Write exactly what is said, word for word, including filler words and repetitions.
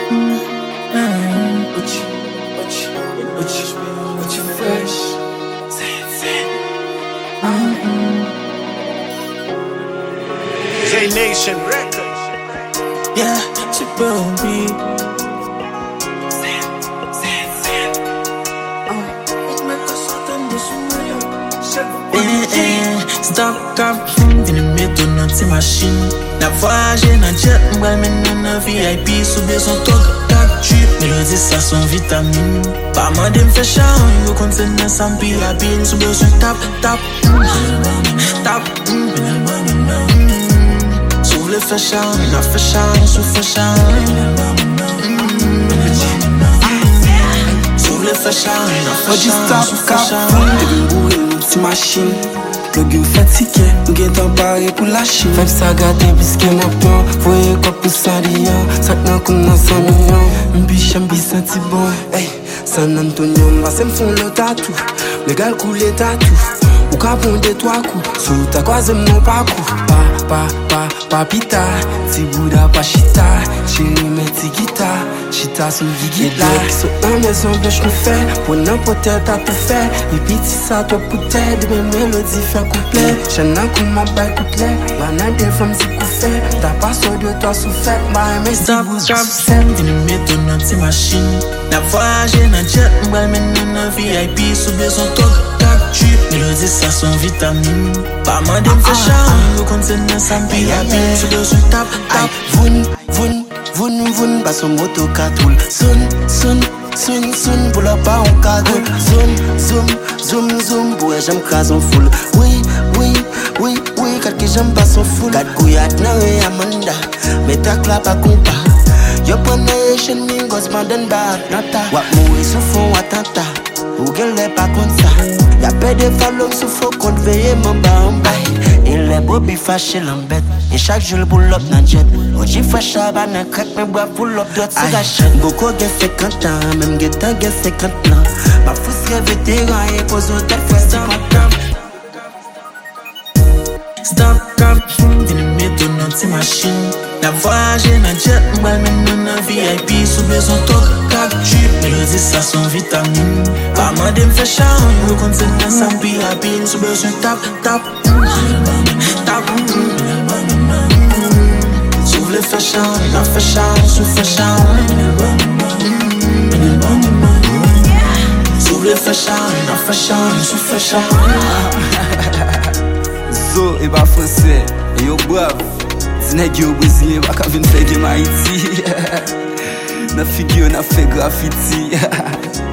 What you, what you, what you, what you fresh? Say it, say it. J-Nation Records. Yeah, she will be. Say it, say it, say it. Ik maak een soort van de stop, stop, vini meto nan ti machine. Na voyager nan jet, m'bral menen nan V I P. Soube son tok, tak, trip. Melodi sa son vitamine. Pa mande m'fè chan, yo konten nan san pi rapide. Soube son tap, tap, tap, Soube le fè chan, na fè chan, sou fè chan. Soube le fè chan, na fè chan, sou fè chan. Ti machine, plug yo fatigué, m'gen tan pare pou lâcher. Vibe sa gade biske m'a plan, voye kwa pou san diyan. Sak nan koun nan san milyon, m'biche m'bi senti bon. Hey, San Antonio m'vase m'fon le tatou, legal koule tatou. Ou ka pon de trois coups, sou ta kwaze m'non pa kou. Pa, pa, pa, papita, ti bouda pa chita. Chéri men ti gita, chita sou gigita. Et so an maison blanche nou fè, pou n'importe ta pou fè. Et piti sa to pou tè, de mes mélodies fè couplet. J'en kou m'en bay couplet, banan de femme si kou fè. Ta pas so de toi sou fè, ma eme si bou sou fè. Vini meto nan ti machine. Na voyager nan jet, m'bral menen nan V I P. Soube son tok, tak, trip. Melodi sa son vitamine. Pa mande m'fè chan, yo konten nan san pi rapide. Soube son tap, tap. Voun, voun, voun, voun, ba son moto katoul. Son, son, son, son, pou la pa on kagol. Zoom, zoom, zoom, zoom, bouè j'aime kras en foule. Oui, oui, oui, oui, kat ki j'aime pas son foule. Kat kouyat nan re Amanda, metak la pa kompa. Yo pwene chen min gos banden ba nata. Wap moui sou fon watanta, ou gen le pa kont sa. Ya pe de falom sou fo kont veye m'en ba en bay. Il est beau bi fâché l'embête, et chaque jour pull up nan jet. Oji fresh up an crack me bois pull up dot sur gâchette. Beaucoup gen cinquante ans, même gen tan gen cinquante ans. Ma fous rêve vétéran et pose au tel fois dans ma cam. Stop, stop, vini meto nan ti machine. Na voyager nan jet, m'bral menen nan V I P. Soube son tok, tak, trip. Melodi sa son vitamine. Pa mande m'fè chan, yo konten nan san pi rapide. Soube son tap, tap, tap. Soube le fè chan, na fè chan, sou fè chan. Soube le fè chan, na fè chan, sou fè chan. Zo e ba fonse, e yo brave. Zineg yo Brazilien baka vin fè game Haiti. Na figyo na fè graffiti.